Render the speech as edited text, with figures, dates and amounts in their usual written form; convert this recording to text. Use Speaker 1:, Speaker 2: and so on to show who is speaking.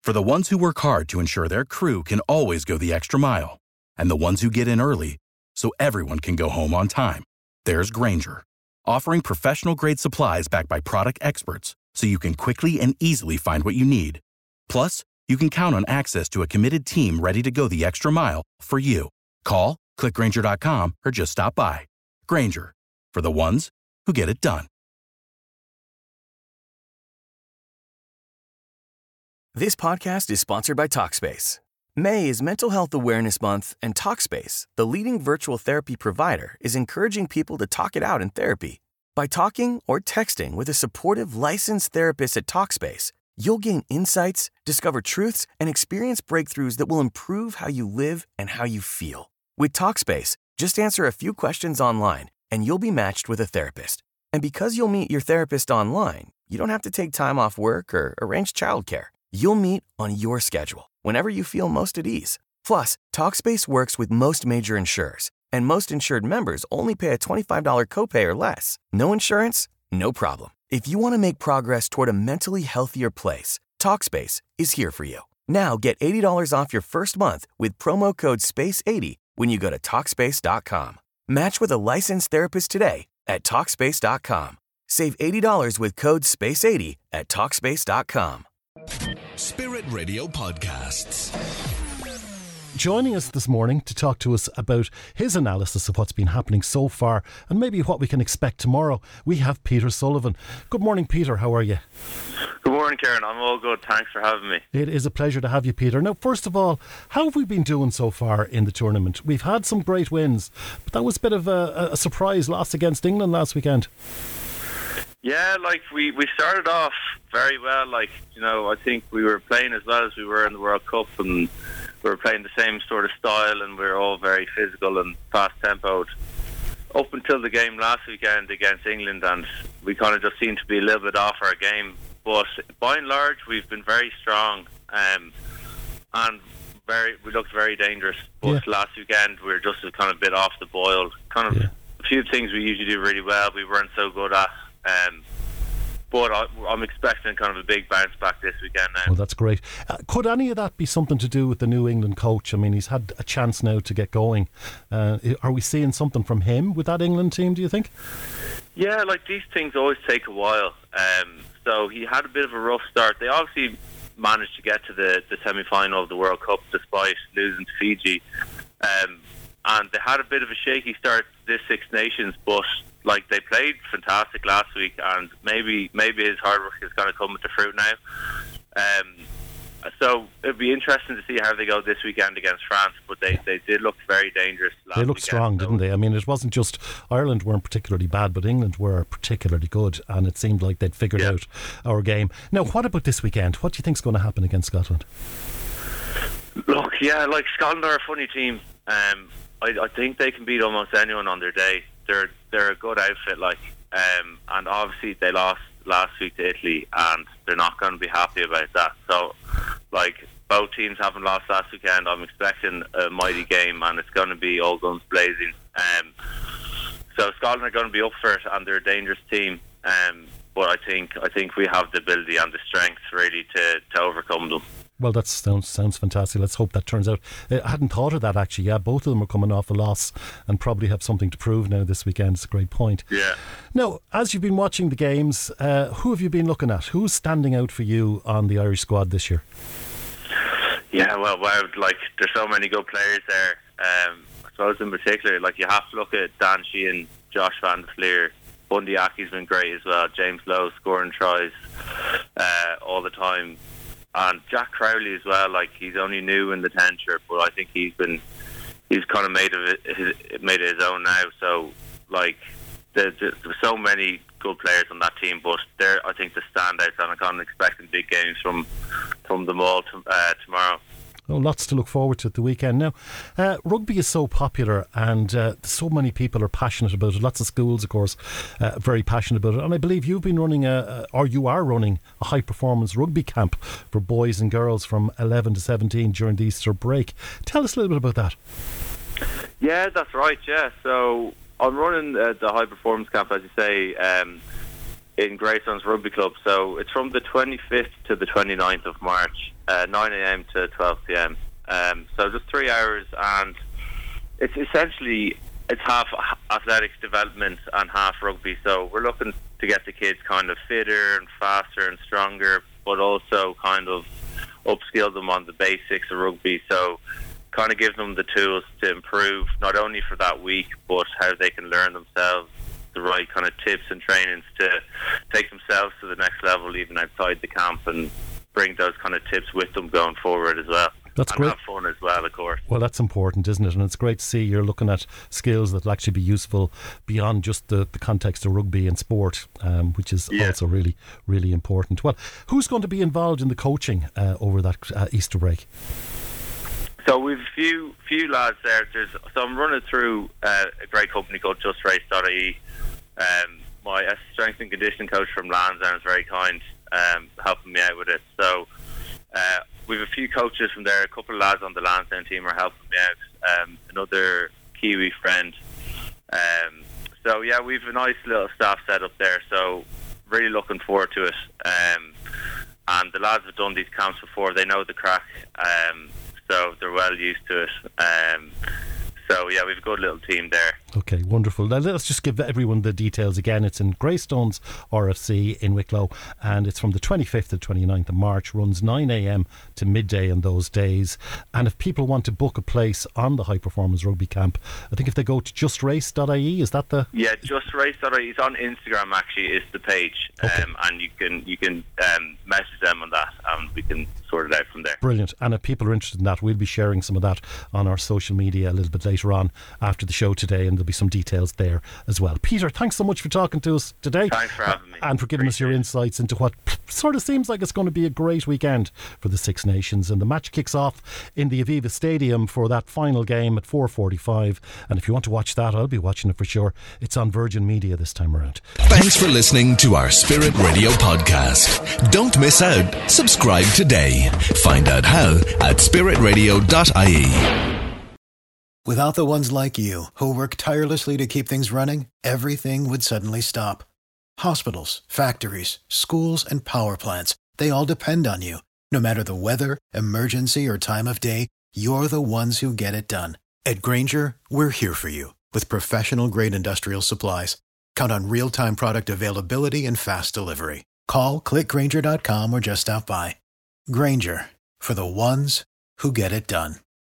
Speaker 1: For the ones who work hard to ensure their crew can always go the extra mile, and the ones who get in early so everyone can go home on time, there's Grainger, offering professional-grade supplies backed by product experts so you can quickly and easily find what you need. Plus, you can count on access to a committed team ready to go the extra mile for you. Call, click Grainger.com, or just stop by. Grainger, for the ones who get it done.
Speaker 2: This podcast is sponsored by Talkspace. May is Mental Health Awareness Month, and Talkspace, the leading virtual therapy provider, is encouraging people to talk it out in therapy. By talking or texting with a supportive, licensed therapist at Talkspace, you'll gain insights, discover truths, and experience breakthroughs that will improve how you live and how you feel. With Talkspace, just answer a few questions online, and you'll be matched with a therapist. And because you'll meet your therapist online, you don't have to take time off work or arrange childcare. You'll meet on your schedule, whenever you feel most at ease. Plus, Talkspace works with most major insurers, and most insured members only pay a $25 copay or less. No insurance? No problem. If you want to make progress toward a mentally healthier place, Talkspace is here for you. Now get $80 off your first month with promo code SPACE80 when you go to Talkspace.com. Match with a licensed therapist today at Talkspace.com. Save $80 with code SPACE80 at Talkspace.com.
Speaker 3: Spirit Radio Podcasts.
Speaker 4: Joining us this morning to talk to us about his analysis of what's been happening so far and maybe what we can expect tomorrow, we have Peter Sullivan. Good morning, Peter. How are you?
Speaker 5: Good morning, Kieran. I'm all good. Thanks for having me.
Speaker 4: It is a pleasure to have you, Peter. Now, first of all, how have we been doing so far in the tournament? We've had some great wins, but that was a bit of a surprise loss against England last weekend.
Speaker 5: Yeah, we started off very well. I think we were playing as well as we were in the World Cup, and we were playing the same sort of style, and we were all very physical and fast-tempoed up until the game last weekend against England, and we kind of just seemed to be a little bit off our game. But by and large, we've been very strong, and we looked very dangerous. But last weekend, we were just kind of a bit off the boil. A few things we usually do really well, we weren't so good at. But I'm expecting kind of a big bounce back this weekend now.
Speaker 4: Well, that's great. Could any of that be something to do with the New England coach? I mean, he's had a chance now to get going. Are we seeing something from him with that England team, do you think?
Speaker 5: Yeah, these things always take a while. So he had a bit of a rough start. They obviously managed to get to the semi-final of the World Cup despite losing to Fiji. And they had a bit of a shaky start this Six Nations, but they played fantastic last week, and maybe his hard work is going to come to fruit now. So it'd be interesting to see how they go this weekend against France, but they did look very dangerous last weekend.
Speaker 4: They looked strong, didn't they? I mean, it wasn't just Ireland weren't particularly bad, but England were particularly good, and it seemed like they'd figured out our game. Now, what about this weekend? What do you think is going to happen against Scotland?
Speaker 5: Look, Scotland are a funny team. I think they can beat almost anyone on their day. They're a good outfit, and obviously they lost last week to Italy, and they're not going to be happy about that. So, both teams haven't lost last weekend. I'm expecting a mighty game, and it's going to be all guns blazing. So Scotland are going to be up for it, and they're a dangerous team. But I think we have the ability and the strength really to overcome them.
Speaker 4: Well, that sounds fantastic. Let's hope that turns out. I hadn't thought of that, actually. Yeah, both of them are coming off a loss and probably have something to prove now this weekend. It's a great point.
Speaker 5: Yeah.
Speaker 4: Now, as you've been watching the games, who have you been looking at? Who's standing out for you on the Irish squad this year?
Speaker 5: Yeah, well, there's so many good players there. I suppose in particular, you have to look at Dan Sheehan, Josh Van der Fleer. Bundy Aki's been great as well. James Lowe scoring tries all the time. And Jack Crowley as well, he's only new in the 10 shirt, but I think he's kind of made it his own now. So there's so many good players on that team, but they're I think the standouts, and I'm kind of expecting big games from them all tomorrow.
Speaker 4: Oh, lots to look forward to at the weekend. Now, rugby is so popular, and so many people are passionate about it. Lots of schools, of course, very passionate about it. And I believe you've been running you are running a high-performance rugby camp for boys and girls from 11 to 17 during the Easter break. Tell us a little bit about that.
Speaker 5: Yeah, that's right, yeah. So I'm running the high-performance camp, as you say. in Greystones Rugby Club. So it's from the 25th to the 29th of March, 9 a.m. to 12 p.m. So just 3 hours, and it's essentially half athletics development and half rugby. So we're looking to get the kids kind of fitter and faster and stronger, but also kind of upskill them on the basics of rugby. So kind of give them the tools to improve, not only for that week, but how they can learn themselves the right kind of tips and trainings to take themselves to the next level, even outside the camp, and bring those kind of tips with them going forward as well.
Speaker 4: That's
Speaker 5: and
Speaker 4: great.
Speaker 5: Have fun as well, of course.
Speaker 4: Well, that's important, isn't it? And it's great to see you're looking at skills that will actually be useful beyond just the context of rugby and sport, which is also really, really important. Well, who's going to be involved in the coaching over that Easter break?
Speaker 5: So we've a few lads there. So I'm running through a great company called JustRace.ie. My strength and conditioning coach from Lansdowne is very kind, helping me out with it. So we've a few coaches from there. A couple of lads on the Lansdowne team are helping me out. Another Kiwi friend. So yeah, we've a nice little staff set up there. So really looking forward to it. And the lads have done these camps before. They know the crack. So they're well used to it. So yeah, we've a good little team there.
Speaker 4: Okay, wonderful. Now let's just give everyone the details again. It's in Greystones RFC in Wicklow, and it's from the 25th to 29th of March, runs 9 a.m. to midday on those days. And if people want to book a place on the High Performance Rugby Camp, I think if they go to justrace.ie, is that the...
Speaker 5: Yeah, justrace.ie. It's on Instagram, actually, is the page.
Speaker 4: Okay.
Speaker 5: And you can message them on that, and we can sort it out from there.
Speaker 4: Brilliant. And if people are interested in that, we'll be sharing some of that on our social media a little bit later on after the show today, and there'll be some details there as well. Peter, thanks so much for talking to us today.
Speaker 5: Thanks for having me.
Speaker 4: And for giving us your insights into what sort of seems like it's going to be a great weekend for the Six Nations. And the match kicks off in the Aviva Stadium for that final game at 4:45. And if you want to watch that, I'll be watching it for sure. It's on Virgin Media this time around.
Speaker 3: Thanks for listening to our Spirit Radio podcast. Don't miss out. Subscribe today. Find out how at spiritradio.ie.
Speaker 6: Without the ones like you, who work tirelessly to keep things running, everything would suddenly stop. Hospitals, factories, schools, and power plants, they all depend on you. No matter the weather, emergency, or time of day, you're the ones who get it done. At Grainger, we're here for you with professional-grade industrial supplies. Count on real-time product availability and fast delivery. Call, click Grainger.com, or just stop by. Grainger, for the ones who get it done.